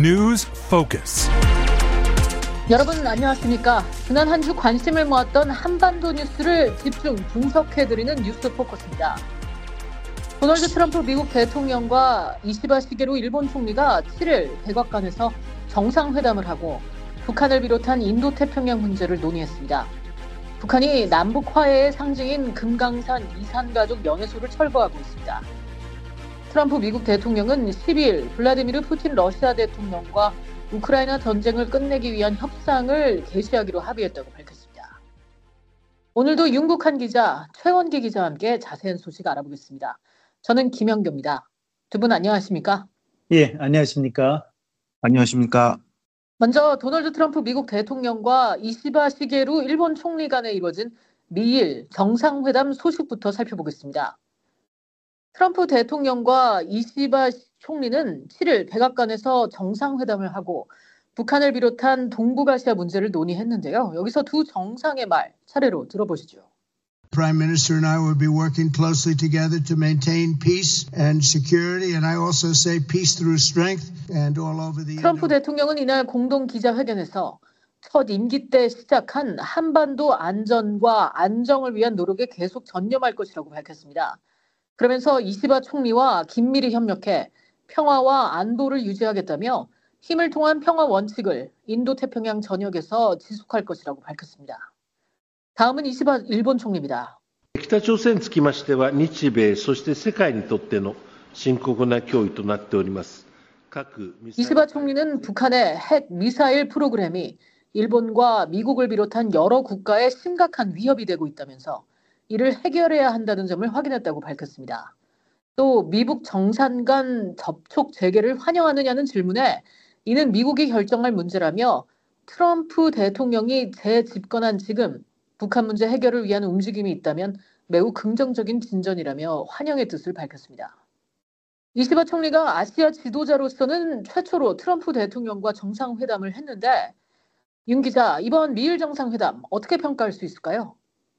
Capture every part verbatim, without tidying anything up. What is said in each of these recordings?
News Focus. 여러분 안녕하십니까? 지난 한 주 관심을 모았던 한반도 뉴스를 집중 분석해드리는 뉴스 포커스입니다. 도널드 트럼프 미국 대통령과 이시바 시게루 일본 총리가 칠일 백악관에서 정상회담을 하고 북한을 비롯한 인도태평양 문제를 논의했습니다. 북한이 남북 화해의 상징인 금강산 이산가족 연회소를 철거하고 있습니다. 트럼프 미국 대통령은 십이일 블라디미르 푸틴 러시아 대통령과 우크라이나 전쟁을 끝내기 위한 협상을 개시하기로 합의했다고 밝혔습니다. 오늘도 윤국한 기자, 최원기 기자와 함께 자세한 소식 알아보겠습니다. 저는 김영교입니다. 두 분 안녕하십니까? 예, 안녕하십니까? 안녕하십니까? 먼저 도널드 트럼프 미국 대통령과 이시바 시게루 일본 총리 간에 이루어진 미일 정상회담 소식부터 살펴보겠습니다. 트럼프 대통령과 이시바 총리는 칠일 백악관에서 정상회담을 하고 북한을 비롯한 동북아시아 문제를 논의했는데요. 여기서 두 정상의 말 차례로 들어보시죠. Prime Minister and I will be working closely together to maintain peace and security, and I also say peace through strength and all over the. 트럼프 대통령은 이날 공동 기자회견에서 첫 임기 때 시작한 한반도 안전과 안정을 위한 노력에 계속 전념할 것이라고 밝혔습니다. 그러면서 이시바 총리와 긴밀히 협력해 평화와 안보를 유지하겠다며 힘을 통한 평화 원칙을 인도태평양 전역에서 지속할 것이라고 밝혔습니다. 다음은 이시바 일본 총리입니다. 北朝鮮につきましては日米そして世界にとっての深刻な脅威となっております。 이시바 총리는 북한의 핵 미사일 프로그램이 일본과 미국을 비롯한 여러 국가에 심각한 위협이 되고 있다면서 이를 해결해야 한다는 점을 확인했다고 밝혔습니다. 또 미북 정상 간 접촉 재개를 환영하느냐는 질문에 이는 미국이 결정할 문제라며 트럼프 대통령이 재집권한 지금 북한 문제 해결을 위한 움직임이 있다면 매우 긍정적인 진전이라며 환영의 뜻을 밝혔습니다. 이시바 총리가 아시아 지도자로서는 최초로 트럼프 대통령과 정상회담을 했는데 윤 기자, 이번 미일 정상회담 어떻게 평가할 수 있을까요?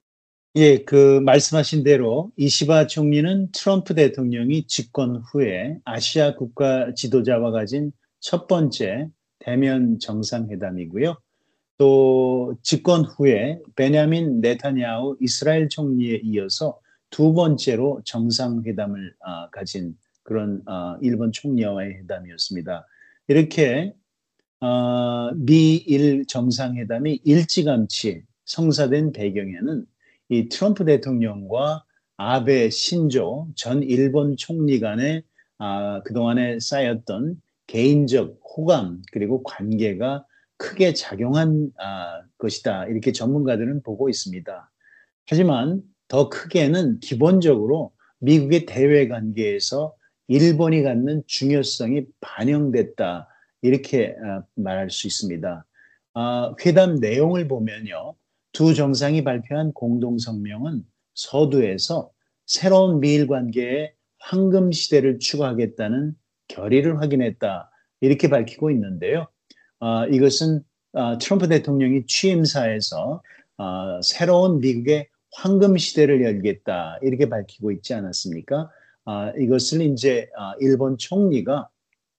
예, 그 말씀하신 대로 이시바 총리는 트럼프 대통령이 집권 후에 아시아 국가 지도자와 가진 첫 번째 대면 정상회담이고요. 또 집권 후에 베냐민 네타냐후 이스라엘 총리에 이어서 두 번째로 정상회담을 어, 가진 그런 어, 일본 총리와의 회담이었습니다. 이렇게 어, 미일 정상회담이 일찌감치 성사된 배경에는 이 트럼프 대통령과 아베 신조 전 일본 총리 간의 아, 그동안에 쌓였던 개인적 호감 그리고 관계가 크게 작용한 아, 것이다. 이렇게 전문가들은 보고 있습니다. 하지만 더 크게는 기본적으로 미국의 대외 관계에서 일본이 갖는 중요성이 반영됐다. 이렇게 아, 말할 수 있습니다. 아, 회담 내용을 보면요. 두 정상이 발표한 공동성명은 서두에서 새로운 미일 관계의 황금 시대를 추구하겠다는 결의를 확인했다. 이렇게 밝히고 있는데요. 어, 이것은 어, 트럼프 대통령이 취임사에서 어, 새로운 미국의 황금 시대를 열겠다. 이렇게 밝히고 있지 않았습니까? 어, 이것을 이제 어, 일본 총리가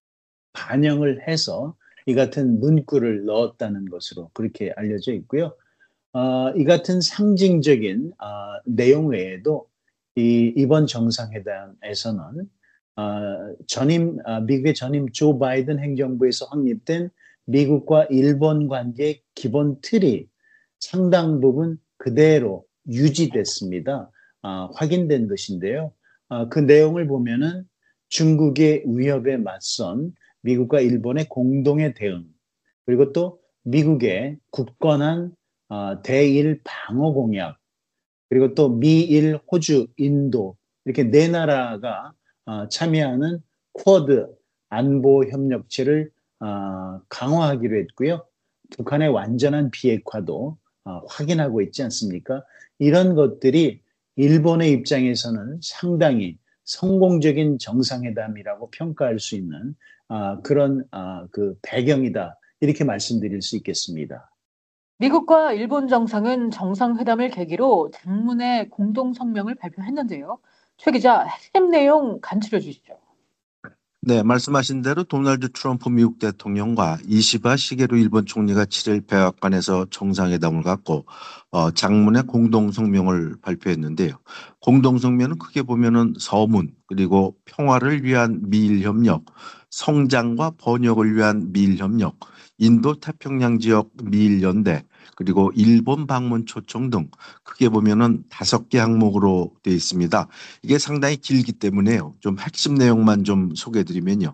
반영을 해서 이 같은 문구를 넣었다는 것으로 그렇게 알려져 있고요. 어, 이 같은 상징적인 어, 내용 외에도 이, 이번 정상회담에서는 어, 전임 어, 미국의 전임 조 바이든 행정부에서 확립된 미국과 일본 관계의 기본 틀이 상당 부분 그대로 유지됐습니다. 어, 확인된 것인데요. 어, 그 내용을 보면은 중국의 위협에 맞선 미국과 일본의 공동의 대응, 그리고 또 미국의 굳건한 어, 대일 방어 공약, 그리고 또 미일, 호주, 인도 이렇게 네 나라가 어, 참여하는 쿼드 안보 협력체를 어, 강화하기로 했고요. 북한의 완전한 비핵화도 어, 확인하고 있지 않습니까? 이런 것들이 일본의 입장에서는 상당히 성공적인 정상회담이라고 평가할 수 있는 어, 그런 어, 그 배경이다. 이렇게 말씀드릴 수 있겠습니다. 미국과 일본 정상은 정상회담을 계기로 장문의 공동성명을 발표했는데요. 최 기자, 핵심 내용 간추려 주시죠. 네, 말씀하신 대로 도널드 트럼프 미국 대통령과 이시바 시게루 일본 총리가 칠 일 백악관에서 정상회담을 갖고 어, 장문의 공동성명을 발표했는데요. 공동성명은 크게 보면은 서문 그리고 평화를 위한 미일 협력, 성장과 번역을 위한 미일 협력, 인도 태평양 지역 미일 연대, 그리고 일본 방문 초청 등 크게 보면은 다섯 개 항목으로 되어 있습니다. 이게 상당히 길기 때문에요. 좀 핵심 내용만 좀 소개해드리면요.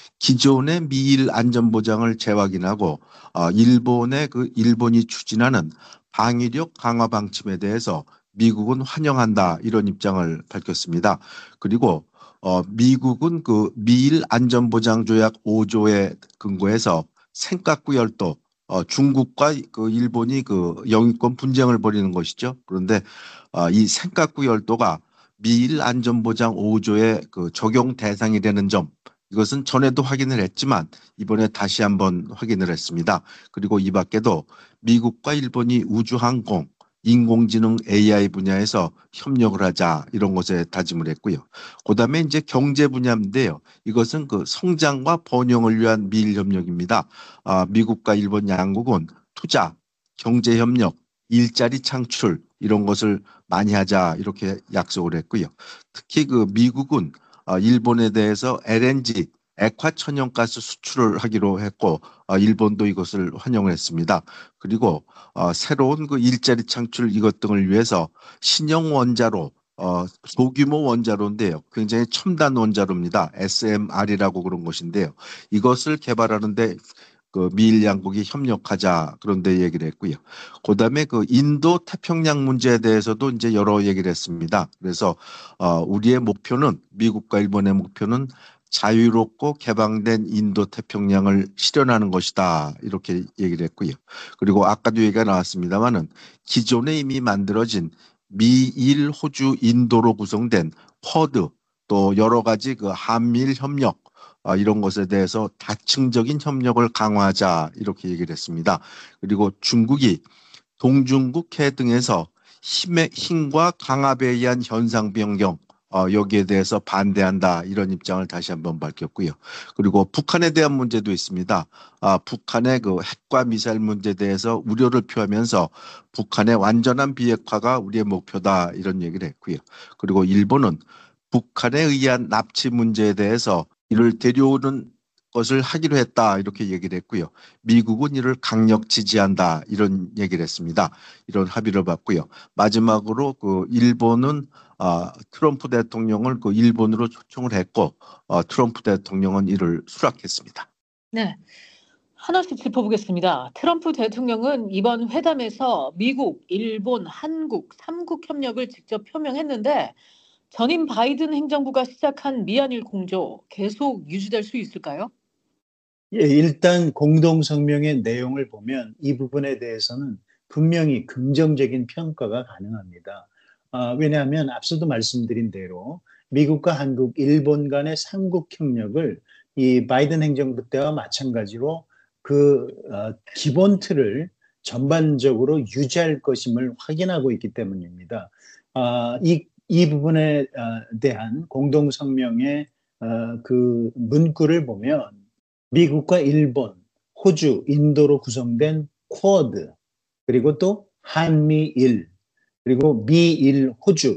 기존의 미일 안전보장을 재확인하고 어, 일본의 그 일본이 추진하는 방위력 강화 방침에 대해서 미국은 환영한다 이런 입장을 밝혔습니다. 그리고 어, 미국은 그 미일 안전보장조약 오 조에 근거해서 센카쿠 열도 어, 중국과 그 일본이 그 영유권 분쟁을 벌이는 것이죠. 그런데 어, 이 센카쿠 열도가 미일 안전보장 오 조의 그 적용 대상이 되는 점 이것은 전에도 확인을 했지만 이번에 다시 한번 확인을 했습니다. 그리고 이 밖에도 미국과 일본이 우주항공, 인공지능 에이아이 분야에서 협력을 하자 이런 것에 다짐을 했고요. 그다음에 이제 경제 분야인데요. 이것은 그 성장과 번영을 위한 미일 협력입니다. 아, 미국과 일본 양국은 투자, 경제 협력, 일자리 창출 이런 것을 많이 하자 이렇게 약속을 했고요. 특히 그 미국은 어, 일본에 대해서 엘엔지 액화천연가스 수출을 하기로 했고 어, 일본도 이것을 환영을 했습니다. 그리고 어, 새로운 그 일자리 창출 이것 등을 위해서 신형 원자로 어, 소규모 원자로인데요. 굉장히 첨단 원자로입니다. 에스엠알이라고 그런 것인데요. 이것을 개발하는데 그 미일 양국이 협력하자 그런 데 얘기를 했고요. 그다음에 그 인도 태평양 문제에 대해서도 이제 여러 얘기를 했습니다. 그래서 어, 우리의 목표는 미국과 일본의 목표는 자유롭고 개방된 인도 태평양을 실현하는 것이다 이렇게 얘기를 했고요. 그리고 아까도 얘기가 나왔습니다만은 기존에 이미 만들어진 미일, 호주, 인도로 구성된 쿼드 또 여러 가지 그 한미일 협력 아, 이런 것에 대해서 다층적인 협력을 강화하자 이렇게 얘기를 했습니다. 그리고 중국이 동중국해 등에서 힘의, 힘과 강압에 의한 현상 변경 어, 여기에 대해서 반대한다 이런 입장을 다시 한번 밝혔고요. 그리고 북한에 대한 문제도 있습니다. 아, 북한의 그 핵과 미사일 문제에 대해서 우려를 표하면서 북한의 완전한 비핵화가 우리의 목표다 이런 얘기를 했고요. 그리고 일본은 북한에 의한 납치 문제에 대해서 이를 데려오는 것을 하기로 했다 이렇게 얘기를 했고요. 미국은 이를 강력 지지한다 이런 얘기를 했습니다. 이런 합의를 봤고요. 마지막으로 그 일본은 아, 트럼프 대통령을 그 일본으로 초청을 했고 어, 트럼프 대통령은 이를 수락했습니다. 네. 하나씩 짚어보겠습니다. 트럼프 대통령은 이번 회담에서 미국, 일본, 한국 삼국 협력을 직접 표명했는데 전임 바이든 행정부가 시작한 미한일 공조 계속 유지될 수 있을까요? 예, 일단 공동성명의 내용을 보면 이 부분에 대해서는 분명히 긍정적인 평가가 가능합니다. 아, 왜냐하면 앞서도 말씀드린 대로 미국과 한국, 일본 간의 삼국 협력을 이 바이든 행정부 때와 마찬가지로 그 어, 기본 틀을 전반적으로 유지할 것임을 확인하고 있기 때문입니다. 아, 이, 이 부분에 어, 대한 공동성명의 어, 그 문구를 보면 미국과 일본, 호주, 인도로 구성된 쿼드, 그리고 또 한미일, 그리고 미일, 호주,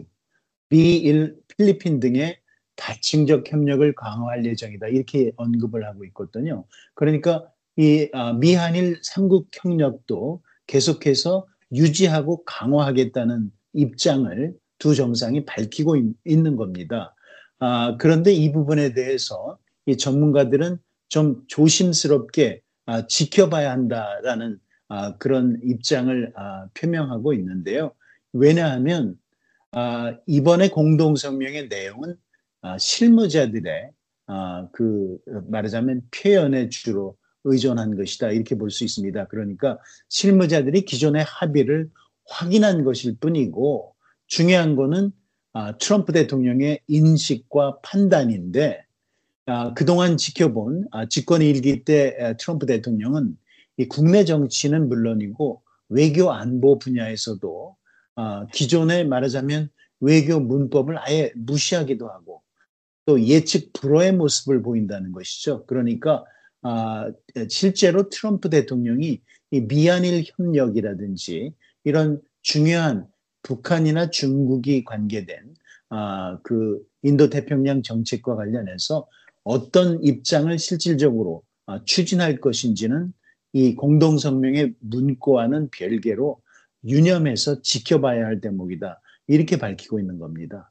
미일, 필리핀 등의 다층적 협력을 강화할 예정이다. 이렇게 언급을 하고 있거든요. 그러니까 이 미한일 삼국 협력도 계속해서 유지하고 강화하겠다는 입장을 두 정상이 밝히고 있는 겁니다. 아, 그런데 이 부분에 대해서 이 전문가들은 좀 조심스럽게 아, 지켜봐야 한다라는 아, 그런 입장을 아, 표명하고 있는데요. 왜냐하면 아, 이번에 공동성명의 내용은 아, 실무자들의 아, 그 말하자면 표현에 주로 의존한 것이다 이렇게 볼 수 있습니다. 그러니까 실무자들이 기존의 합의를 확인한 것일 뿐이고 중요한 거는 아, 트럼프 대통령의 인식과 판단인데 아, 그동안 지켜본 아, 집권 일기 때 아, 트럼프 대통령은 이 국내 정치는 물론이고 외교 안보 분야에서도 아, 기존에 말하자면 외교 문법을 아예 무시하기도 하고 또 예측 불허의 모습을 보인다는 것이죠. 그러니까 아, 실제로 트럼프 대통령이 이 미한일 협력이라든지 이런 중요한 북한이나 중국이 관계된 아, 그 인도 태평양 정책과 관련해서 어떤 입장을 실질적으로 아, 추진할 것인지는 이 공동성명의 문구와는 별개로 유념해서 지켜봐야 할 대목이다. 이렇게 밝히고 있는 겁니다.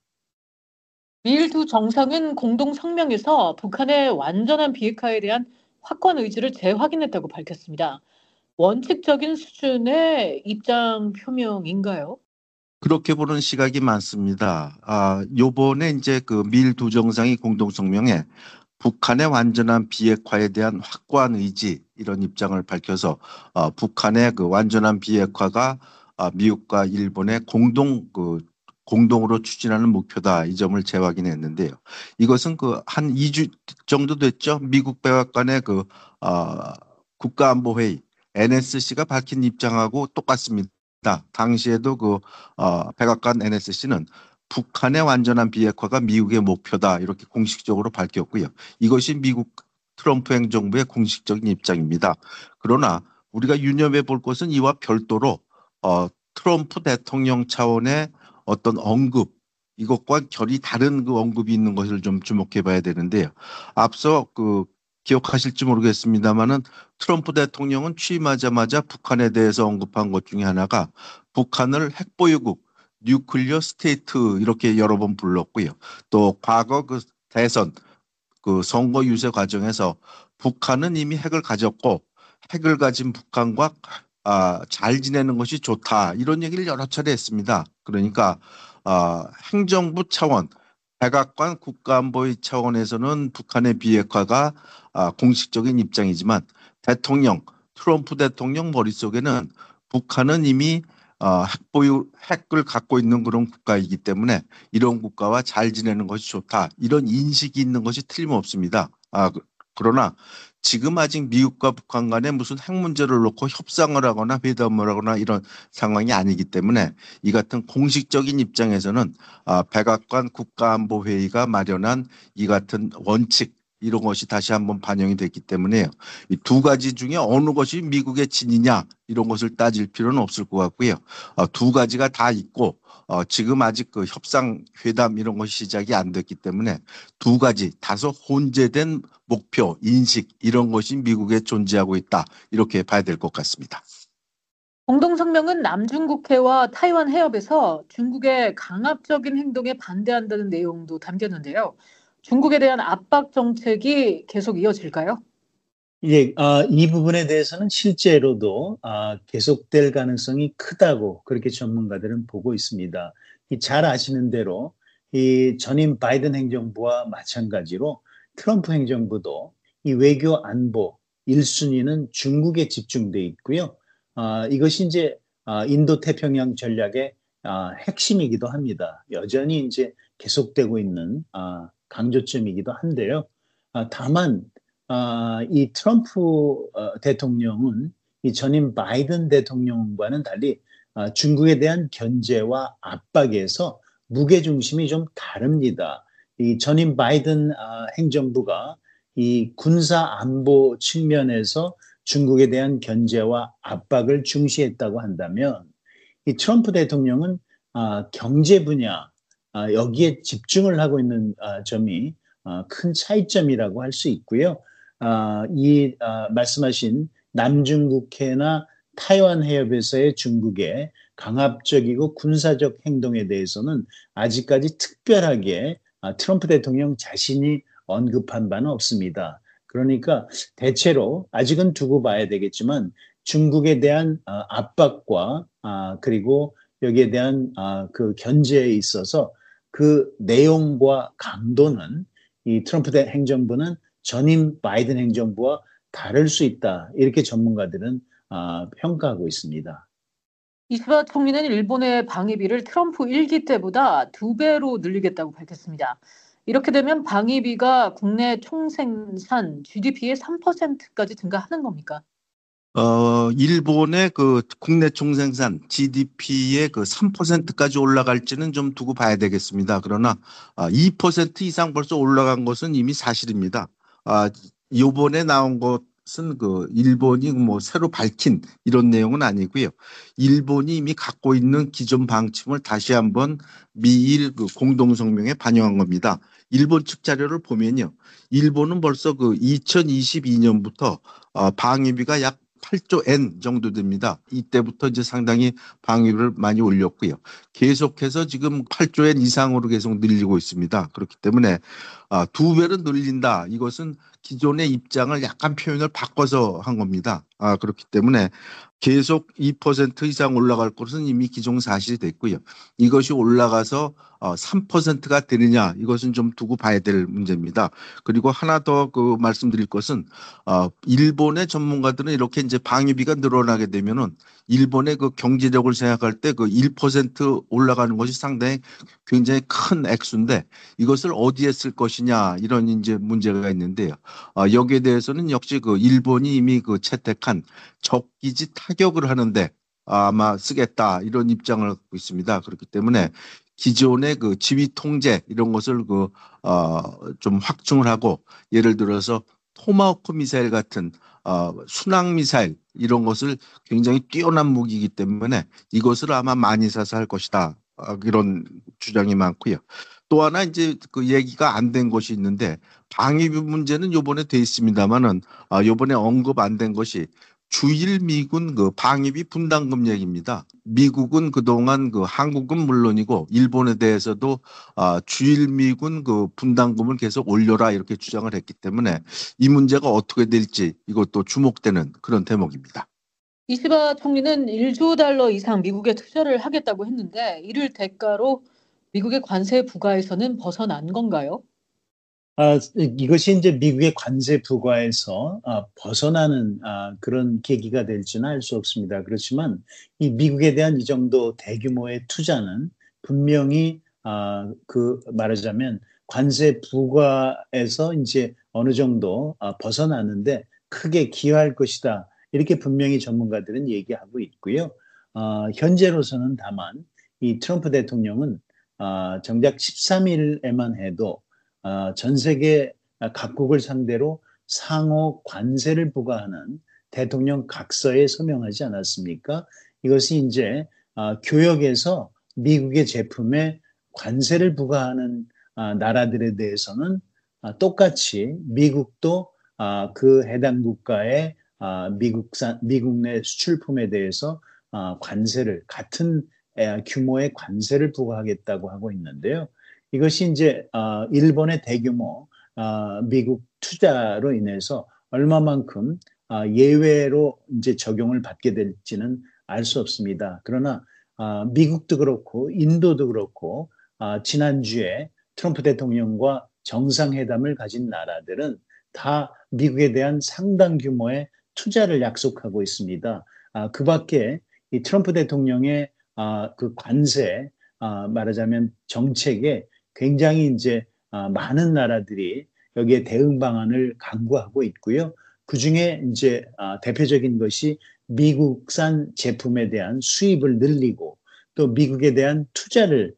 미일 두 정상은 공동 성명에서 북한의 완전한 비핵화에 대한 확고한 의지를 재확인했다고 밝혔습니다. 원칙적인 수준의 입장 표명인가요? 그렇게 보는 시각이 많습니다. 아, 요번에 이제 그 미일 두 정상이 공동 성명에 북한의 완전한 비핵화에 대한 확고한 의지 이런 입장을 밝혀서 어, 북한의 그 완전한 비핵화가 아, 미국과 일본의 공동 그 공동으로 추진하는 목표다 이 점을 재확인했는데요. 이것은 그 한 이 주 정도 됐죠. 미국 백악관의 그 어, 국가안보회의 엔에스씨가 밝힌 입장하고 똑같습니다. 당시에도 그 어, 백악관 엔에스씨는 북한의 완전한 비핵화가 미국의 목표다 이렇게 공식적으로 밝혔고요. 이것이 미국 트럼프 행정부의 공식적인 입장입니다. 그러나 우리가 유념해 볼 것은 이와 별도로 어, 트럼프 대통령 차원의 어떤 언급 이것과 결이 다른 그 언급이 있는 것을 좀 주목해 봐야 되는데요. 앞서 그 기억하실지 모르겠습니다만은 트럼프 대통령은 취임하자마자 북한에 대해서 언급한 것 중에 하나가 북한을 핵보유국 뉴클리어 스테이트 이렇게 여러 번 불렀고요. 또 과거 그 대선 그 선거 유세 과정에서 북한은 이미 핵을 가졌고 핵을 가진 북한과 아, 잘 지내는 것이 좋다 이런 얘기를 여러 차례 했습니다. 그러니까 아, 행정부 차원, 백악관 국가안보위 차원에서는 북한의 비핵화가 아, 공식적인 입장이지만 대통령 트럼프 대통령 머릿속에는 북한은 이미 어, 핵보유, 핵을 갖고 있는 그런 국가이기 때문에 이런 국가와 잘 지내는 것이 좋다. 이런 인식이 있는 것이 틀림없습니다. 아, 그- 그러나 지금 아직 미국과 북한 간에 무슨 핵 문제를 놓고 협상을 하거나 회담을 하거나 이런 상황이 아니기 때문에 이 같은 공식적인 입장에서는 아, 백악관 국가안보회의가 마련한 이 같은 원칙 이런 것이 다시 한번 반영이 됐기 때문에요. 이 두 가지 중에 어느 것이 미국의 진이냐 이런 것을 따질 필요는 없을 것 같고요. 어, 두 가지가 다 있고 어, 지금 아직 그 협상 회담 이런 것이 시작이 안 됐기 때문에 두 가지 다소 혼재된 목표 인식 이런 것이 미국에 존재하고 있다 이렇게 봐야 될 것 같습니다. 공동성명은 남중국해와 타이완 해협에서 중국의 강압적인 행동에 반대한다는 내용도 담겼는데요. 중국에 대한 압박 정책이 계속 이어질까요? 예, 아, 이 부분에 대해서는 실제로도 아, 계속될 가능성이 크다고 그렇게 전문가들은 보고 있습니다. 이 잘 아시는 대로 이 전임 바이든 행정부와 마찬가지로 트럼프 행정부도 이 외교 안보 일 순위는 중국에 집중돼 있고요. 아, 이것이 이제 아, 인도 태평양 전략의 아, 핵심이기도 합니다. 여전히 이제 계속되고 있는 아, 강조점이기도 한데요. 아, 다만 아, 이 트럼프 어, 대통령은 이 전임 바이든 대통령과는 달리 아, 중국에 대한 견제와 압박에서 무게 중심이 좀 다릅니다. 이 전임 바이든 아, 행정부가 이 군사 안보 측면에서 중국에 대한 견제와 압박을 중시했다고 한다면 이 트럼프 대통령은 아, 경제 분야 아, 여기에 집중을 하고 있는 아, 점이 아, 큰 차이점이라고 할 수 있고요. 아, 이 아, 말씀하신 남중국해나 타이완 해협에서의 중국의 강압적이고 군사적 행동에 대해서는 아직까지 특별하게 아, 트럼프 대통령 자신이 언급한 바는 없습니다. 그러니까 대체로 아직은 두고 봐야 되겠지만 중국에 대한 아, 압박과 아, 그리고 여기에 대한 아, 그 견제에 있어서 그 내용과 강도는 이 트럼프 대 행정부는 전임 바이든 행정부와 다를 수 있다. 이렇게 전문가들은 아, 평가하고 있습니다. 이스바 총리는 일본의 방위비를 트럼프 일 기 때보다 두 배로 늘리겠다고 밝혔습니다. 이렇게 되면 방위비가 국내 총생산 지디피의 삼 퍼센트까지 증가하는 겁니까? 어, 일본의 그 국내 총생산 지디피의 그 삼 퍼센트까지 올라갈지는 좀 두고 봐야 되겠습니다. 그러나 아, 이 퍼센트 이상 벌써 올라간 것은 이미 사실입니다. 아, 요번에 나온 것은 그 일본이 뭐 새로 밝힌 이런 내용은 아니고요. 일본이 이미 갖고 있는 기존 방침을 다시 한번 미일 그 공동성명에 반영한 겁니다. 일본 측 자료를 보면요. 일본은 벌써 그 이천이십이 년부터 어, 방위비가 약 팔조 엔 정도 됩니다. 이때부터 이제 상당히 방위비를 많이 올렸고요. 계속해서 지금 팔조 엔 이상으로 계속 늘리고 있습니다. 그렇기 때문에 아, 두 배로 늘린다. 이것은 기존의 입장을 약간 표현을 바꿔서 한 겁니다. 아, 그렇기 때문에 계속 이 퍼센트 이상 올라갈 것은 이미 기정사실이 됐고요. 이것이 올라가서 어, 삼 퍼센트가 되느냐 이것은 좀 두고 봐야 될 문제입니다. 그리고 하나 더 그 말씀드릴 것은 어, 일본의 전문가들은 이렇게 이제 방위비가 늘어나게 되면은 일본의 그 경제력을 생각할 때 그 일 퍼센트 올라가는 것이 상당히 굉장히 큰 액수인데 이것을 어디에 쓸 것이냐 이런 이제 문제가 있는데요. 어, 여기에 대해서는 역시 그 일본이 이미 그 채택한 적기지 타격을 하는데 아마 쓰겠다 이런 입장을 갖고 있습니다. 그렇기 때문에 기존의 그 지휘 통제 이런 것을 그 어 좀 확충을 하고 예를 들어서 토마호크 미사일 같은 어 순항 미사일 이런 것을 굉장히 뛰어난 무기이기 때문에 이것을 아마 많이 사서 할 것이다. 어, 이런 주장이 많고요. 또 하나 이제 그 얘기가 안 된 것이 있는데 방위비 문제는 요번에 돼 있습니다만은 아, 요번에 언급 안 된 것이 주일 미군 그 방위비 분담금 얘기입니다. 미국은 그동안 그 한국은 물론이고 일본에 대해서도 아, 주일 미군 그 분담금을 계속 올려라 이렇게 주장을 했기 때문에 이 문제가 어떻게 될지 이것도 주목되는 그런 대목입니다. 이시바 총리는 일조 달러 이상 미국에 투자를 하겠다고 했는데 이를 대가로 미국의 관세 부과에서는 벗어난 건가요? 아, 이것이 이제 미국의 관세 부과에서 아, 벗어나는 아, 그런 계기가 될지는 알 수 없습니다. 그렇지만 이 미국에 대한 이 정도 대규모의 투자는 분명히 아, 그 말하자면 관세 부과에서 이제 어느 정도 아, 벗어나는데 크게 기여할 것이다. 이렇게 분명히 전문가들은 얘기하고 있고요. 아, 현재로서는 다만 이 트럼프 대통령은 아, 정작 십삼 일에만 해도 어, 전 세계 각국을 상대로 상호 관세를 부과하는 대통령 각서에 서명하지 않았습니까? 이것이 이제 어, 교역에서 미국의 제품에 관세를 부과하는 어, 나라들에 대해서는 어, 똑같이 미국도 어, 그 해당 국가의 어, 미국산 미국 내 수출품에 대해서 어, 관세를 같은 에, 규모의 관세를 부과하겠다고 하고 있는데요. 이것이 이제 어, 일본의 대규모 어, 미국 투자로 인해서 얼마만큼 어, 예외로 이제 적용을 받게 될지는 알 수 없습니다. 그러나 어, 미국도 그렇고 인도도 그렇고 어, 지난주에 트럼프 대통령과 정상회담을 가진 나라들은 다 미국에 대한 상당 규모의 투자를 약속하고 있습니다. 아, 그 밖에 이 트럼프 대통령의 아, 그 관세 아, 말하자면 정책에 굉장히 이제 많은 나라들이 여기에 대응 방안을 강구하고 있고요. 그 중에 이제 대표적인 것이 미국산 제품에 대한 수입을 늘리고 또 미국에 대한 투자를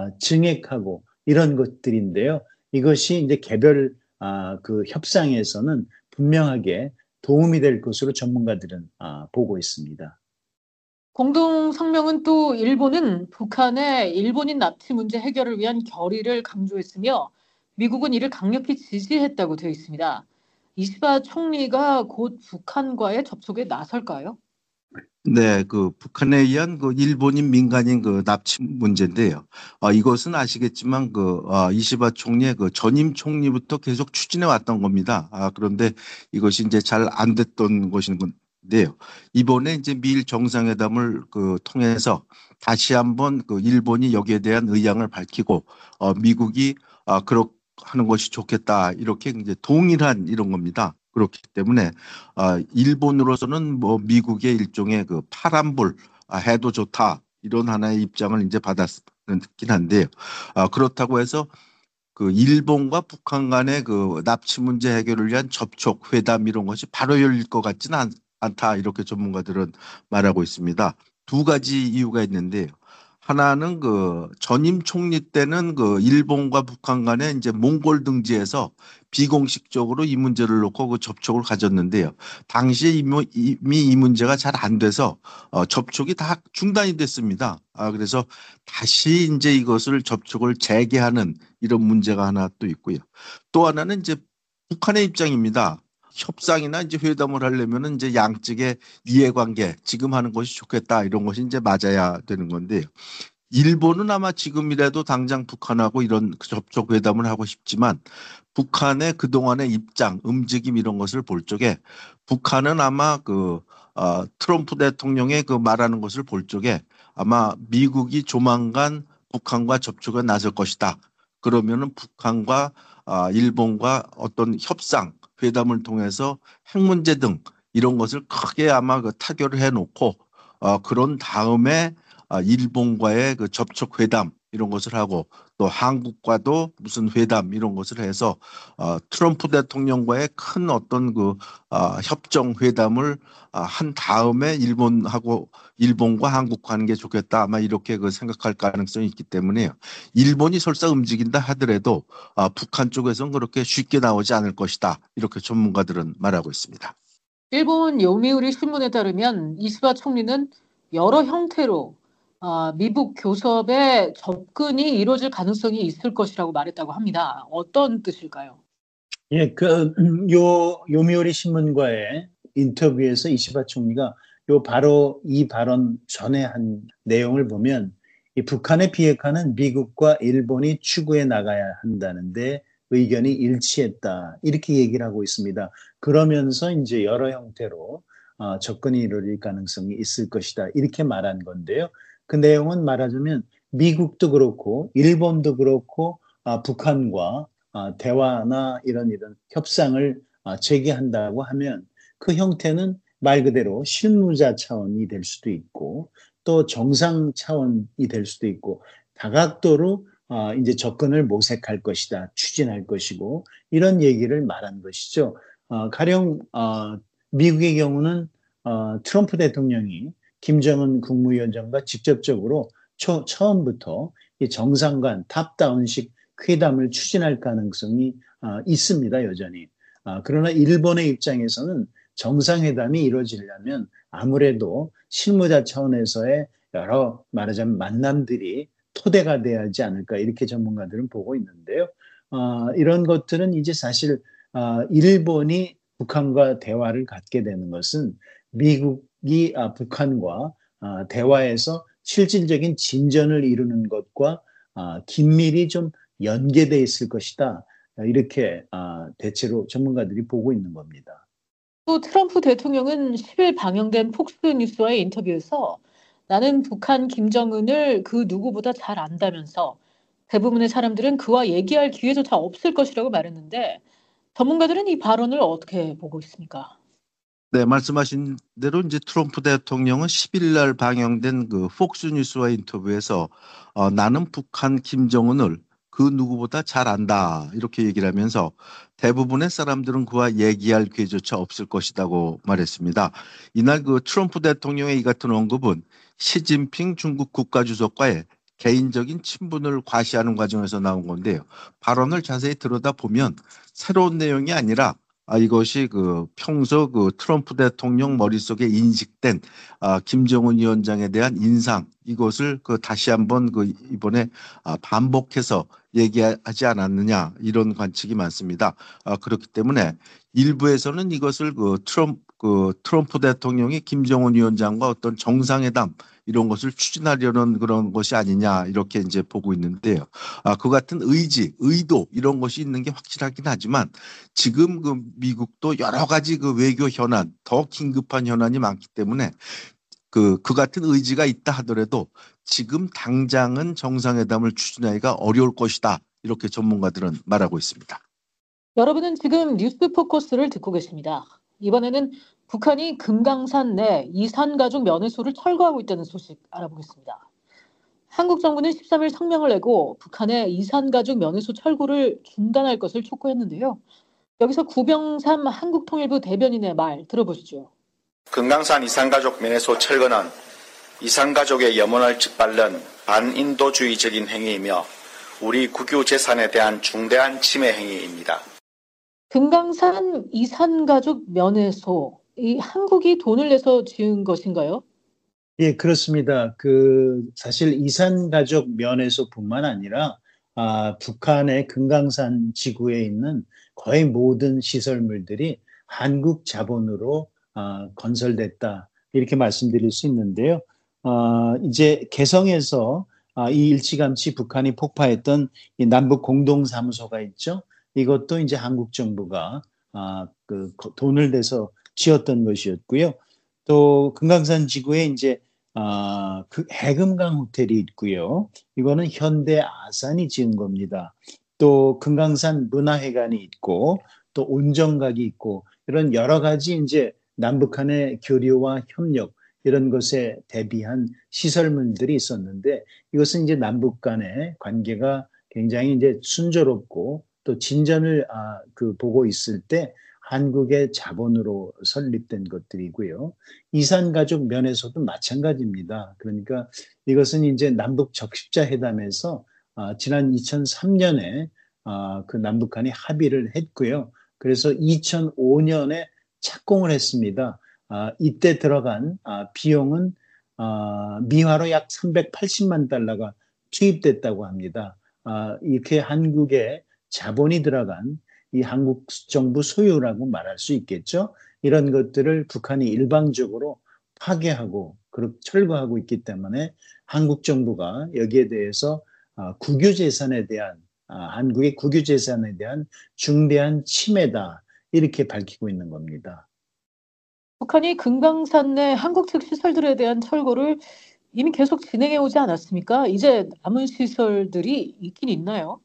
증액하고 이런 것들인데요. 이것이 이제 개별 그 협상에서는 분명하게 도움이 될 것으로 전문가들은 보고 있습니다. 공동 성명은 또 일본은 북한의 일본인 납치 문제 해결을 위한 결의를 강조했으며 미국은 이를 강력히 지지했다고 되어 있습니다. 이시바 총리가 곧 북한과의 접촉에 나설까요? 네, 그 북한에 의한 그 일본인 민간인 그 납치 문제인데요. 어, 이것은 아시겠지만 그 어, 이시바 총리의 그 전임 총리부터 계속 추진해 왔던 겁니다. 아, 그런데 이것이 이제 잘 안 됐던 것인데요. 이번에 이제 미일 정상회담을 그 통해서 다시 한번 그 일본이 여기에 대한 의향을 밝히고 어, 미국이 아, 그렇게 하는 것이 좋겠다 이렇게 이제 동일한 이런 겁니다. 그렇기 때문에 아, 일본으로서는 뭐 미국의 일종의 그 파란불 아, 해도 좋다 이런 하나의 입장을 이제 받았긴 한데요. 아, 그렇다고 해서 그 일본과 북한 간의 그 납치 문제 해결을 위한 접촉 회담 이런 것이 바로 열릴 것 같지는 않, 않다 이렇게 전문가들은 말하고 있습니다. 두 가지 이유가 있는데요. 하나는 그 전임 총리 때는 그 일본과 북한 간에 이제 몽골 등지에서 비공식적으로 이 문제를 놓고 그 접촉을 가졌는데요. 당시에 이미, 이미 이 문제가 잘 안 돼서 어, 접촉이 다 중단이 됐습니다. 아, 그래서 다시 이제 이것을 접촉을 재개하는 이런 문제가 하나 또 있고요. 또 하나는 이제 북한의 입장입니다. 협상이나 이제 회담을 하려면은 이제 양측의 이해관계 지금 하는 것이 좋겠다 이런 것이 이제 맞아야 되는 건데요. 일본은 아마 지금이라도 당장 북한하고 이런 접촉 회담을 하고 싶지만 북한의 그동안의 입장, 움직임 이런 것을 볼 적에 북한은 아마 그 어, 트럼프 대통령의 그 말하는 것을 볼 적에 아마 미국이 조만간 북한과 접촉에 나설 것이다. 그러면은 북한과 아, 일본과 어떤 협상, 회담을 통해서 핵 문제 등 이런 것을 크게 아마 그 타결을 해놓고 어, 그런 다음에 아, 일본과의 그 접촉 회담 이런 것을 하고 또 한국과도 무슨 회담 이런 것을 해서 어, 트럼프 대통령과의 큰 어떤 그 어, 협정 회담을 어, 한 다음에 일본하고 일본과 한국과 하는 게 좋겠다 아마 이렇게 그 생각할 가능성이 있기 때문에요. 일본이 설사 움직인다 하더라도 어, 북한 쪽에서는 그렇게 쉽게 나오지 않을 것이다 이렇게 전문가들은 말하고 있습니다. 일본 요미우리 신문에 따르면 이시바 총리는 여러 형태로 어, 미국 교섭에 접근이 이루어질 가능성이 있을 것이라고 말했다고 합니다. 어떤 뜻일까요? 예, 그, 음, 요, 요미우리 신문과의 인터뷰에서 이시바 총리가 요 바로 이 발언 전에 한 내용을 보면 이 북한의 비핵화는 미국과 일본이 추구해 나가야 한다는데 의견이 일치했다. 이렇게 얘기를 하고 있습니다. 그러면서 이제 여러 형태로 어, 접근이 이루어질 가능성이 있을 것이다. 이렇게 말한 건데요. 그 내용은 말하자면 미국도 그렇고 일본도 그렇고 아, 북한과 아, 대화나 이런 이런 협상을 아, 재개한다고 하면 그 형태는 말 그대로 실무자 차원이 될 수도 있고 또 정상 차원이 될 수도 있고 다각도로 아, 이제 접근을 모색할 것이다, 추진할 것이고 이런 얘기를 말한 것이죠. 아, 가령 아, 미국의 경우는 아, 트럼프 대통령이 김정은 국무위원장과 직접적으로 초, 처음부터 이 정상 간 탑다운식 회담을 추진할 가능성이 아, 있습니다, 여전히. 아, 그러나 일본의 입장에서는 정상회담이 이루어지려면 아무래도 실무자 차원에서의 여러 말하자면 만남들이 토대가 돼야 하지 않을까 이렇게 전문가들은 보고 있는데요. 아, 이런 것들은 이제 사실 아, 일본이 북한과 대화를 갖게 되는 것은 미국이 아, 북한과 아, 대화에서 실질적인 진전을 이루는 것과 아, 긴밀히 좀 연계돼 있을 것이다. 이렇게 아, 대체로 전문가들이 보고 있는 겁니다. 또 트럼프 대통령은 십 일 방영된 폭스뉴스와의 인터뷰에서 나는 북한 김정은을 그 누구보다 잘 안다면서 대부분의 사람들은 그와 얘기할 기회조차 없을 것이라고 말했는데 전문가들은 이 발언을 어떻게 보고 있습니까? 네, 말씀하신 대로 이제 트럼프 대통령은 십 일 날 방영된 그 폭스뉴스와 인터뷰에서 어, 나는 북한 김정은을 그 누구보다 잘 안다 이렇게 얘기를 하면서 대부분의 사람들은 그와 얘기할 기회조차 없을 것이라고 말했습니다. 이날 그 트럼프 대통령의 이 같은 언급은 시진핑 중국 국가주석과의 개인적인 친분을 과시하는 과정에서 나온 건데요. 발언을 자세히 들여다보면 새로운 내용이 아니라 아, 이것이 그 평소 그 트럼프 대통령 머릿속에 인식된 아, 김정은 위원장에 대한 인상 이것을 그 다시 한번 그 이번에 아, 반복해서 얘기하지 않았느냐 이런 관측이 많습니다. 아, 그렇기 때문에 일부에서는 이것을 그 트럼프 그 트럼프 대통령이 김정은 위원장과 어떤 정상회담 이런 것을 추진하려는 그런 것이 아니냐 이렇게 이제 보고 있는데요. 아, 그 같은 의지, 의도 이런 것이 있는 게 확실하긴 하지만 지금 그 미국도 여러 가지 그 외교 현안, 더 긴급한 현안이 많기 때문에 그, 그 같은 의지가 있다 하더라도 지금 당장은 정상회담을 추진하기가 어려울 것이다. 이렇게 전문가들은 말하고 있습니다. 여러분은 지금 뉴스 포커스를 듣고 계십니다. 이번에는 북한이 금강산 내 이산가족 면회소를 철거하고 있다는 소식 알아보겠습니다. 한국 정부는 십삼 일 성명을 내고 북한의 이산가족 면회소 철거를 중단할 것을 촉구했는데요. 여기서 구병삼 한국통일부 대변인의 말 들어보시죠. 금강산 이산가족 면회소 철거는 이산가족의 염원을 짓밟는 반인도주의적인 행위이며 우리 국유 재산에 대한 중대한 침해 행위입니다. 금강산 이산가족 면회소, 이 한국이 돈을 내서 지은 것인가요? 예, 그렇습니다. 그 사실 이산가족 면회소뿐만 아니라 아, 북한의 금강산 지구에 있는 거의 모든 시설물들이 한국 자본으로 아, 건설됐다 이렇게 말씀드릴 수 있는데요. 아, 이제 개성에서 아, 이 일찌감치 북한이 폭파했던 이 남북 공동사무소가 있죠. 이것도 이제 한국 정부가 아, 그 돈을 내서 지었던 것이었고요. 또 금강산 지구에 이제 아, 그 해금강 호텔이 있고요. 이거는 현대 아산이 지은 겁니다. 또 금강산 문화회관이 있고 또 온정각이 있고 이런 여러 가지 이제 남북한의 교류와 협력 이런 것에 대비한 시설물들이 있었는데 이것은 이제 남북 간의 관계가 굉장히 이제 순조롭고 또 진전을 아, 그 보고 있을 때 한국의 자본으로 설립된 것들이고요. 이산가족 면에서도 마찬가지입니다. 그러니까 이것은 이제 남북 적십자 회담에서 아, 지난 이천삼 년에 아, 그 남북한이 합의를 했고요. 그래서 이천오 년에 착공을 했습니다. 아, 이때 들어간 아, 비용은 아, 미화로 약 삼백팔십만 달러가 투입됐다고 합니다. 아, 이렇게 한국에 자본이 들어간 이 한국 정부 소유라고 말할 수 있겠죠. 이런 것들을 북한이 일방적으로 파괴하고 철거하고 있기 때문에 한국 정부가 여기에 대해서 아, 국유재산에 대한 아, 한국의 국유재산에 대한 중대한 침해다 이렇게 밝히고 있는 겁니다. 북한이 금강산 내 한국 측 시설들에 대한 철거를 이미 계속 진행해 오지 않았습니까? 이제 남은 시설들이 있긴 있나요?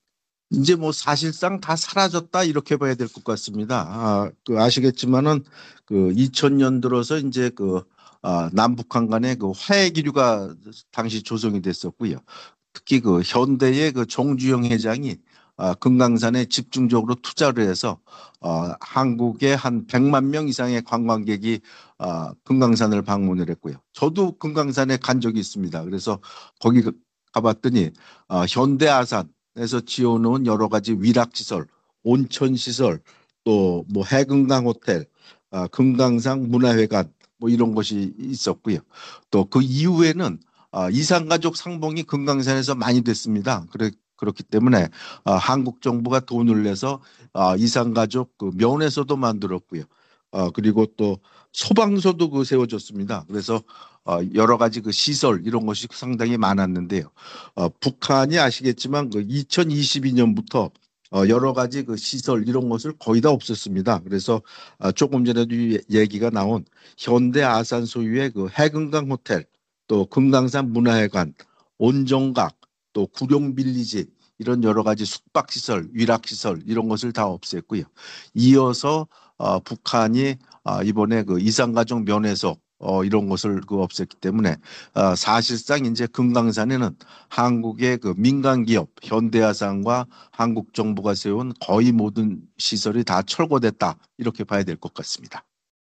이제 뭐 사실상 다 사라졌다 이렇게 봐야 될 것 같습니다. 아, 그 아시겠지만은 그 이천 년 들어서 이제 그 아, 남북한 간의 그 화해 기류가 당시 조성이 됐었고요. 특히 그 현대의 그 정주영 회장이 아, 금강산에 집중적으로 투자를 해서 어, 한국의 한 백만 명 이상의 관광객이 아, 금강산을 방문을 했고요. 저도 금강산에 간 적이 있습니다. 그래서 거기 가봤더니 아, 현대아산에서 지어놓은 여러 가지 위락시설, 온천시설, 또 뭐 해금강 호텔, 아, 금강산 문화회관 뭐 이런 것이 있었고요. 또 그 이후에는 아, 이산가족 상봉이 금강산에서 많이 됐습니다. 그래, 그렇기 때문에 아, 한국 정부가 돈을 내서 아, 이산가족 그 면회소도 만들었고요. 아, 그리고 또 소방서도 그 세워졌습니다. 그래서 어, 여러 가지 그 시설 이런 것이 상당히 많았는데요. 어, 북한이 아시겠지만 그 이천이십이 년부터 어, 여러 가지 그 시설 이런 것을 거의 다 없앴습니다. 그래서 어, 조금 전에도 얘기가 나온 현대 아산 소유의 그 해금강 호텔, 또 금강산 문화회관, 온정각, 또 구룡빌리지 이런 여러 가지 숙박시설, 위락시설 이런 것을 다 없앴고요. 이어서 어, 북한이 어, 이번에 그 이산가족 면회소 어, 이런 것을 그 없앴기 때문에 어, 사실상 이제 금강산에는 한국의 그 민간 기업 현대아산과 한국 정부가 세운 거의 모든 시설이 다 철거됐다 이렇게 봐야 될 것 같습니다.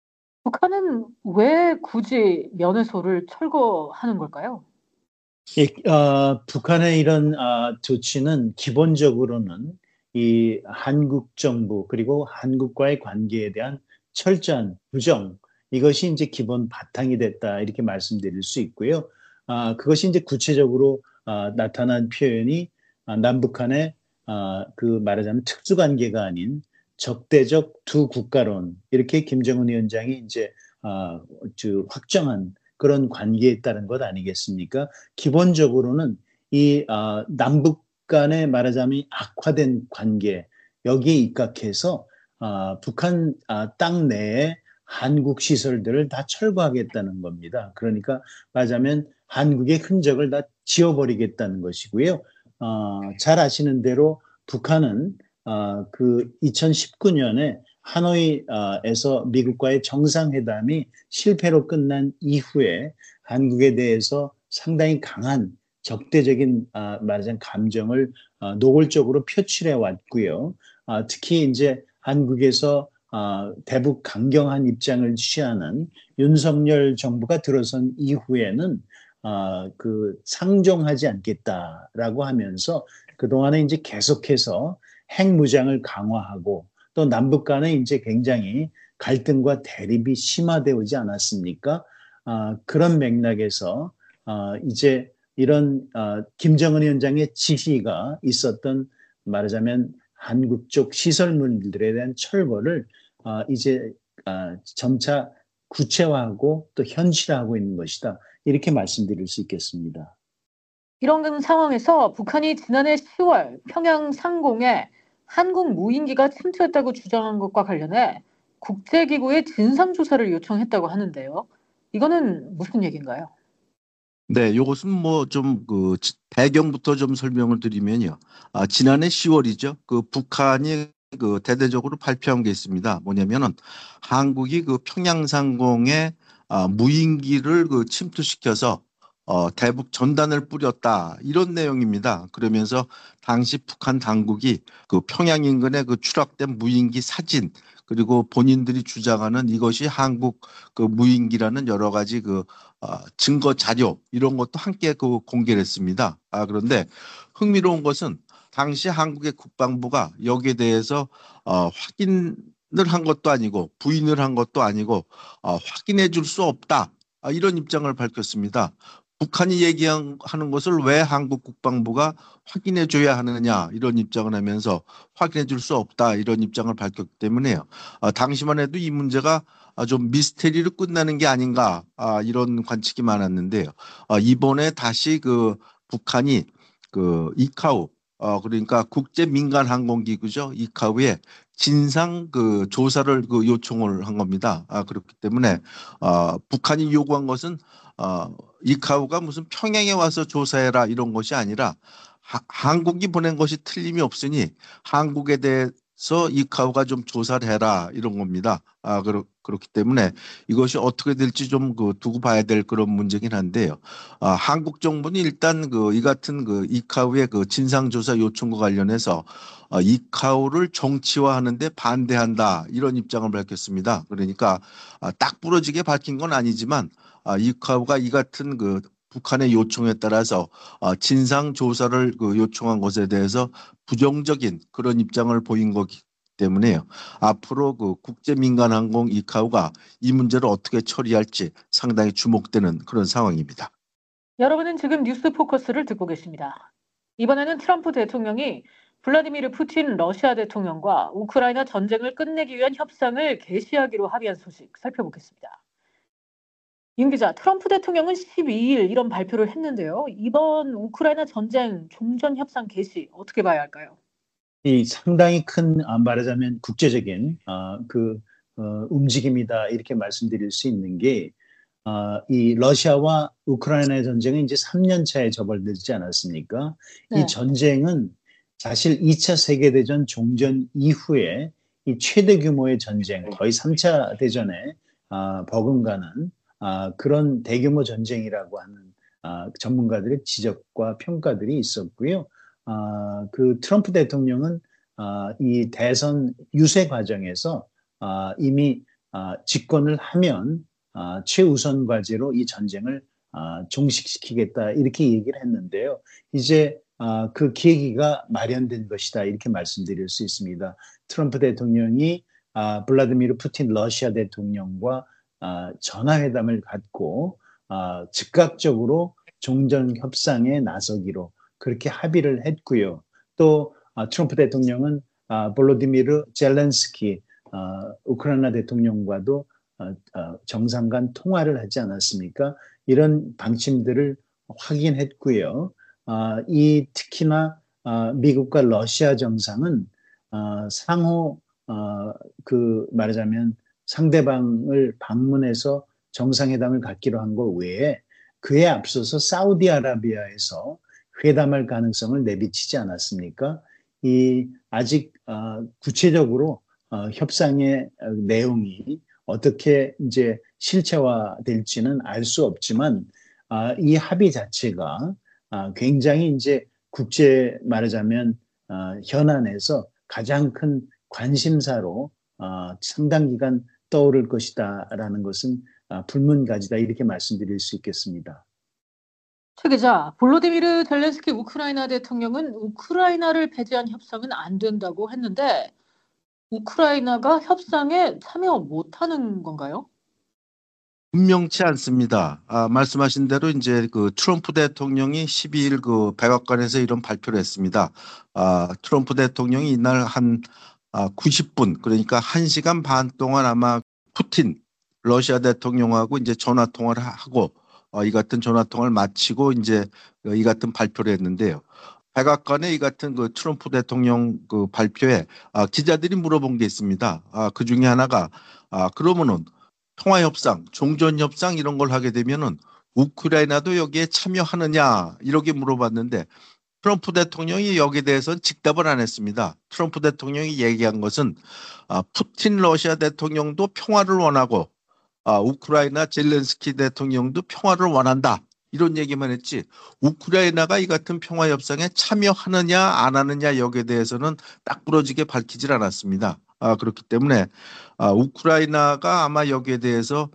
북한은 왜 굳이 면회소를 철거하는 걸까요? 예, 어, 북한의 이런 어, 조치는 기본적으로는 이 한국 정부 그리고 한국과의 관계에 대한 철저한 부정 이것이 이제 기본 바탕이 됐다 이렇게 말씀드릴 수 있고요. 아, 그것이 이제 구체적으로 아, 나타난 표현이 아, 남북한의 아, 그 말하자면 특수관계가 아닌 적대적 두 국가론 이렇게 김정은 위원장이 이제 아, 저 확정한 그런 관계에 있다는 것 아니겠습니까? 기본적으로는 이 아, 남북 간의 말하자면 악화된 관계 여기에 입각해서 아, 북한 아, 땅 내에 한국 시설들을 다 철거하겠다는 겁니다. 그러니까 말하자면 한국의 흔적을 다 지워버리겠다는 것이고요. 어, 잘 아시는 대로 북한은 어, 그 이천십구 년에 하노이에서 미국과의 정상회담이 실패로 끝난 이후에 한국에 대해서 상당히 강한 적대적인 아, 말하자면 감정을 아, 노골적으로 표출해 왔고요. 아, 특히 이제 한국에서 어, 대북 강경한 입장을 취하는 윤석열 정부가 들어선 이후에는 어, 그 상종하지 않겠다라고 하면서 그동안에 이제 계속해서 핵무장을 강화하고 또 남북 간에 이제 굉장히 갈등과 대립이 심화되어 오지 않았습니까? 어, 그런 맥락에서 어, 이제 이런 어, 김정은 위원장의 지시가 있었던 말하자면 한국 쪽 시설물들에 대한 철거를 어, 이제 어, 점차 구체화하고 또 현실화하고 있는 것이다. 이렇게 말씀드릴 수 있겠습니다. 이런 상황에서 북한이 지난해 시월 평양 상공에 한국 무인기가 침투했다고 주장한 것과 관련해 국제기구에 진상조사를 요청했다고 하는데요. 이거는 무슨 얘기인가요? 네, 이것은 뭐 좀 그 배경부터 좀 설명을 드리면요. 아, 지난해 시월이죠. 그 북한이 그 대대적으로 발표한 게 있습니다. 뭐냐면은 한국이 그 평양상공에 아, 무인기를 그 침투시켜서 어, 대북 전단을 뿌렸다 이런 내용입니다. 그러면서 당시 북한 당국이 그 평양 인근에 그 추락된 무인기 사진 그리고 본인들이 주장하는 이것이 한국 그 무인기라는 여러 가지 그 어, 증거 자료 이런 것도 함께 그 공개를 했습니다. 아, 그런데 흥미로운 것은 당시 한국의 국방부가 여기에 대해서 어, 확인을 한 것도 아니고 부인을 한 것도 아니고 어, 확인해 줄 수 없다. 아, 이런 입장을 밝혔습니다. 북한이 얘기하는 것을 왜 한국 국방부가 확인해 줘야 하느냐 이런 입장을 하면서 확인해 줄 수 없다 이런 입장을 밝혔기 때문에요. 어, 당시만 해도 이 문제가 좀 미스테리로 끝나는 게 아닌가 아, 이런 관측이 많았는데요. 어, 이번에 다시 그 북한이 그 이카우 어, 그러니까 국제 민간 항공기구죠. 이카우에 진상 그 조사를 그 요청을 한 겁니다. 아, 그렇기 때문에 어, 북한이 요구한 것은 어, 이카우가 무슨 평양에 와서 조사해라 이런 것이 아니라 하, 한국이 보낸 것이 틀림이 없으니 한국에 대해서 이카우가 좀 조사를 해라 이런 겁니다. 아, 그렇, 그렇기 때문에 이것이 어떻게 될지 좀 그 두고 봐야 될 그런 문제긴 한데요. 아, 한국 정부는 일단 그 이 같은 그 이카우의 그 진상조사 요청과 관련해서 어, 이카우를 정치화하는데 반대한다 이런 입장을 밝혔습니다. 그러니까 아, 딱 부러지게 밝힌 건 아니지만 아, 이카우가 이 같은 그 북한의 요청에 따라서 어, 진상 조사를 그 요청한 것에 대해서 부정적인 그런 입장을 보인 거기 때문에요. 앞으로 그 국제민간항공 이카우가 이 문제를 어떻게 처리할지 상당히 주목되는 그런 상황입니다. 여러분은 지금 뉴스 포커스를 듣고 계십니다. 이번에는 트럼프 대통령이 블라디미르 푸틴 러시아 대통령과 우크라이나 전쟁을 끝내기 위한 협상을 개시하기로 합의한 소식 살펴보겠습니다. 윤 기자, 트럼프 대통령은 십이 일 이런 발표를 했는데요. 이번 우크라이나 전쟁 종전 협상 개시 어떻게 봐야 할까요? 이 상당히 큰 말하자면 국제적인 어, 그 어, 움직임이다 이렇게 말씀드릴 수 있는 게 어, 이 러시아와 우크라이나의 전쟁은 이제 삼 년 차에 접어들지 않았습니까? 네. 이 전쟁은 사실 이 차 세계대전 종전 이후에 이 최대 규모의 전쟁, 거의 삼 차 대전에 어, 버금가는 아, 그런 대규모 전쟁이라고 하는 아, 전문가들의 지적과 평가들이 있었고요. 아, 그 트럼프 대통령은 아, 이 대선 유세 과정에서 아, 이미 아, 집권을 하면 아, 최우선 과제로 이 전쟁을 아, 종식시키겠다 이렇게 얘기를 했는데요. 이제 아, 그 계기가 마련된 것이다 이렇게 말씀드릴 수 있습니다. 트럼프 대통령이 아, 블라디미르 푸틴 러시아 대통령과 아, 전화회담을 갖고 아, 즉각적으로 종전 협상에 나서기로 그렇게 합의를 했고요. 또 아, 트럼프 대통령은 아, 볼로디미르 젤렌스키 아, 우크라이나 대통령과도 아, 아, 정상 간 통화를 하지 않았습니까? 이런 방침들을 확인했고요. 아, 이 특히나 아, 미국과 러시아 정상은 아, 상호 아, 그 말하자면 상대방을 방문해서 정상회담을 갖기로 한 것 외에 그에 앞서서 사우디아라비아에서 회담할 가능성을 내비치지 않았습니까? 이 아직 어, 구체적으로 어, 협상의 내용이 어떻게 이제 실체화될지는 알 수 없지만 아, 이 합의 자체가 아, 굉장히 이제 국제 말하자면 아, 현안에서 가장 큰 관심사로 어, 상당 기간 떠오를 것이다라는 것은 아, 불문가지다 이렇게 말씀드릴 수 있겠습니다. 최 기자, 볼로디미르 젤렌스키 우크라이나 대통령은 우크라이나를 배제한 협상은 안 된다고 했는데 우크라이나가 협상에 참여 못하는 건가요? 분명치 않습니다. 아, 말씀하신 대로 이제 그 트럼프 대통령이 십이 일 그 백악관에서 이런 발표를 했습니다. 아, 트럼프 대통령이 이날 한 아, 구십 분, 그러니까 한 시간 반 동안 아마 푸틴 러시아 대통령하고 이제 전화 통화를 하고 어, 이 같은 전화 통화를 마치고 이제 이 같은 발표를 했는데요. 백악관에 이 같은 그 트럼프 대통령 그 발표에 아, 기자들이 물어본 게 있습니다. 아, 그 중에 하나가 아, 그러면은 통화협상, 종전협상 이런 걸 하게 되면은 우크라이나도 여기에 참여하느냐 이렇게 물어봤는데 트럼프 대통령이 여기에 대해서는 직답을 안 했습니다. 트럼프 대통령이 얘기한 것은 아, 푸틴 러시아 대통령도 평화를 원하고 아, 우크라이나 젤렌스키 대통령도 평화를 원한다. 이런 얘기만 했지 우크라이나가 이 같은 평화협상에 참여하느냐 안 하느냐 여기에 대해서는 딱 부러지게 밝히질 않았습니다. 아, 그렇기 때문에 아, 우크라이나가 아마 여기에 대해서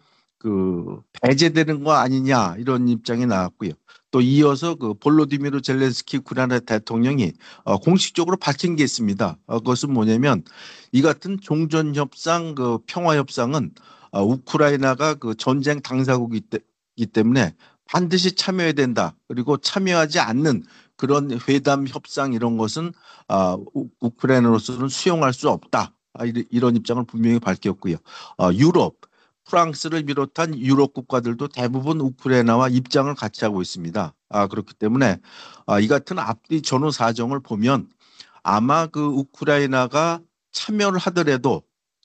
그 배제되는 거 아니냐 이런 입장이 나왔고요. 또 이어서 그 볼로디미르 젤렌스키 우크라이나 대통령이 어, 공식적으로 밝힌 게 있습니다. 어, 그것은 뭐냐면 이 같은 종전협상 그 평화협상은 어, 우크라이나가 그 전쟁 당사국이기 때문에 반드시 참여해야 된다. 그리고 참여하지 않는 그런 회담 협상 이런 것은 아, 우크라이나로서는 수용할 수 없다. 아, 이런 입장을 분명히 밝혔고요. 어, 유럽, 프랑스를 비롯한 유럽 국가들도 대부분 우크라이나와 입장을 같이 하고 있습니다. 아, 그렇기 때문에 아, 이 같은 앞뒤 전후 사정을 보면 아마 그 우크라이나가 참여를 하더라도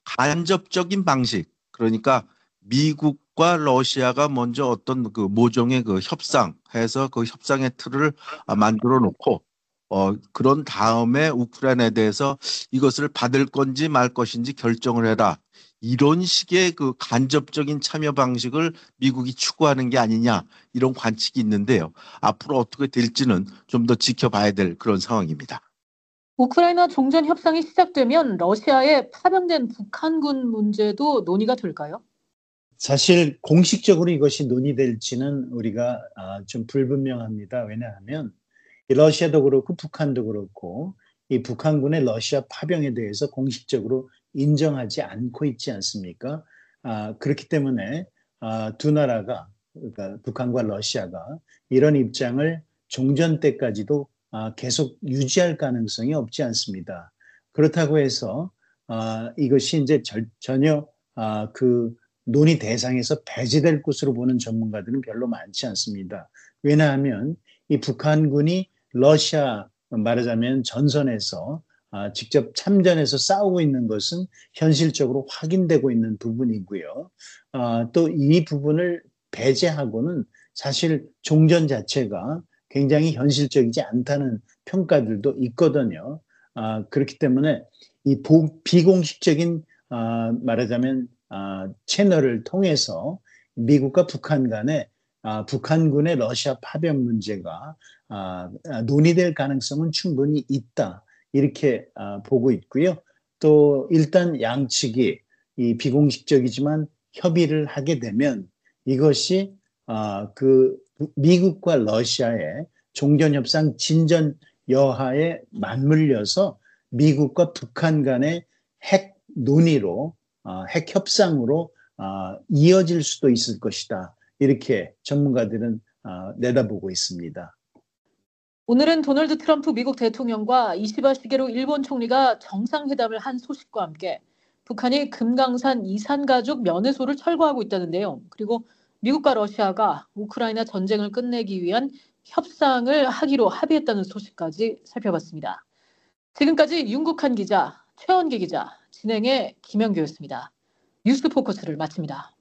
간접적인 방식, 그러니까 미국과 러시아가 먼저 어떤 그 모종의 그 협상해서 그 협상의 틀을 만들어 놓고 어, 그런 다음에 우크라이나에 대해서 이것을 받을 건지 말 것인지 결정을 해라. 이런 식의 그 간접적인 참여 방식을 미국이 추구하는 게 아니냐 이런 관측이 있는데요. 앞으로 어떻게 될지는 좀 더 지켜봐야 될 그런 상황입니다. 우크라이나 종전 협상이 시작되면 러시아에 파병된 북한군 문제도 논의가 될까요? 사실 공식적으로 이것이 논의될지는 우리가 좀 불분명합니다. 왜냐하면 러시아도 그렇고 북한도 그렇고 이 북한군의 러시아 파병에 대해서 공식적으로 인정하지 않고 있지 않습니까? 아, 그렇기 때문에 아, 두 나라가 그러니까 북한과 러시아가 이런 입장을 종전 때까지도 아, 계속 유지할 가능성이 없지 않습니다. 그렇다고 해서 아, 이것이 이제 절, 전혀 아, 그 논의 대상에서 배제될 것으로 보는 전문가들은 별로 많지 않습니다. 왜냐하면 이 북한군이 러시아 말하자면 전선에서 아, 직접 참전해서 싸우고 있는 것은 현실적으로 확인되고 있는 부분이고요. 아, 또 이 부분을 배제하고는 사실 종전 자체가 굉장히 현실적이지 않다는 평가들도 있거든요. 아, 그렇기 때문에 이 비공식적인 아, 말하자면 아, 채널을 통해서 미국과 북한 간에 아, 북한군의 러시아 파병 문제가 아, 논의될 가능성은 충분히 있다. 이렇게 아, 보고 있고요. 또 일단 양측이 이 비공식적이지만 협의를 하게 되면 이것이 아, 그 미국과 러시아의 종전협상 진전 여하에 맞물려서 미국과 북한 간의 핵 논의로 아, 핵 협상으로 아, 이어질 수도 있을 것이다. 이렇게 전문가들은 아, 내다보고 있습니다. 오늘은 도널드 트럼프 미국 대통령과 이시바 시게루 일본 총리가 정상회담을 한 소식과 함께 북한이 금강산 이산가족 면회소를 철거하고 있다는데요. 그리고 미국과 러시아가 우크라이나 전쟁을 끝내기 위한 협상을 하기로 합의했다는 소식까지 살펴봤습니다. 지금까지 윤국한 기자, 최원기 기자, 진행의 김영규였습니다. 뉴스 포커스를 마칩니다.